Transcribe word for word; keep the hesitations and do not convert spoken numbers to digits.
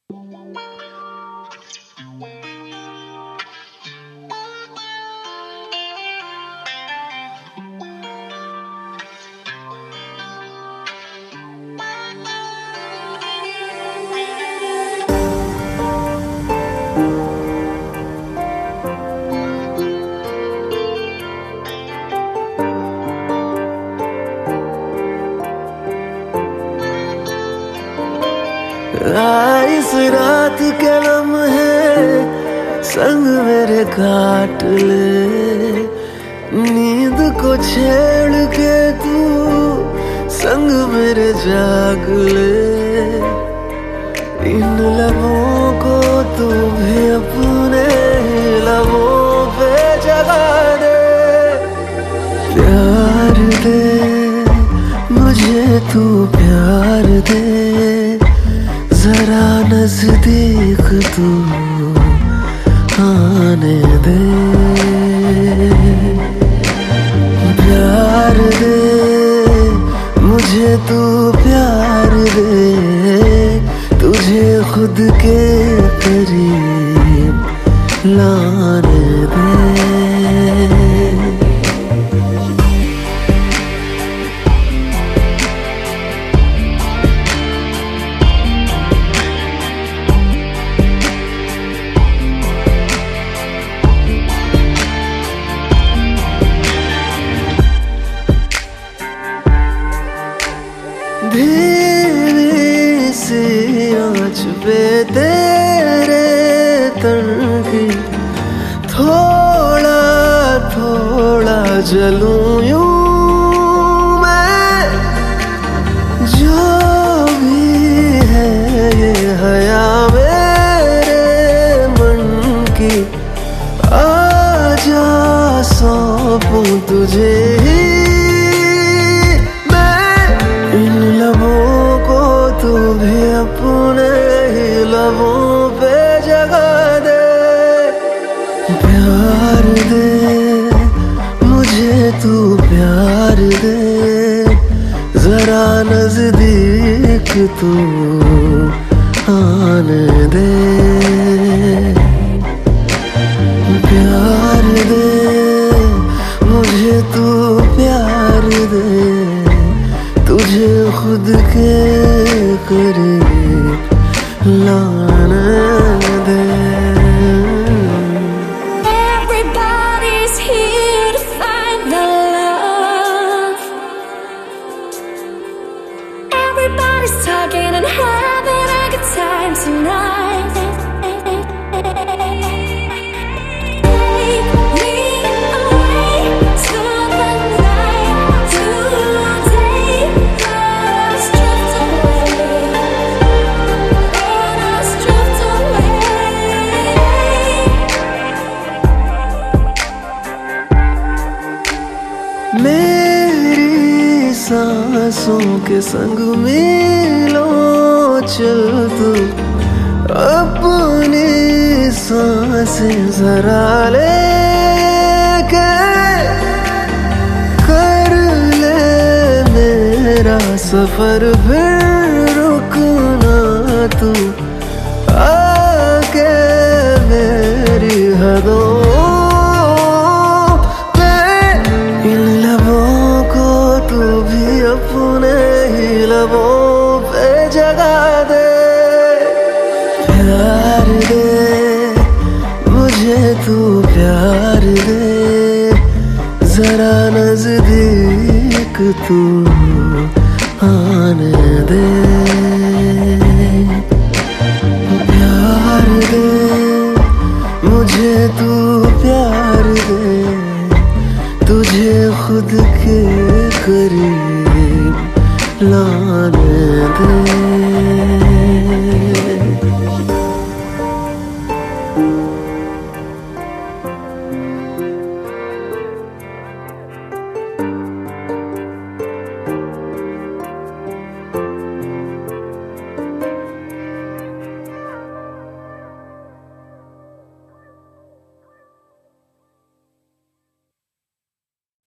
इस रात के लम्हे संग मेरे काट ले, नींद को छेड़ के तू संग मेरे जाग ले। इन लबों को तू भी अपने लबों पे जगा दे, प्यार दे मुझे तू प्यार दे, जरा नजदीक तू आने दे। प्यार दे मुझे तू प्यार दे, तुझे खुद के करीब लाने दे। धीमी सी आँच पे तेरे तन की थोड़ा थोड़ा जलूं यूं मैं, जो भी है ये हया मेरे मन की, आजा सौंपूं तुझे ही। तू भी अपने ही लबों पे जगा दे, प्यार दे मुझे तू प्यार दे, जरा नजदीक तू आने दे। प्यार दे मुझे तू प्यार दे, तुझे खुद के करीब लाने दे। Everybody's here to find the love. Everybody's talking and having a good time tonight. मेरी सांसों के संग मीलों चल तू, अपनी सांसें जरा ले के कर ले मेरा सफर, फिर रुकना तू आके मेरी हदों। अपने ही लबों पे जगा दे, प्यार दे मुझे तू प्यार दे, जरा नजदीक तू आने दे। प्यार दे मुझे तू प्यार दे, तुझे खुद के करीब लाने दे।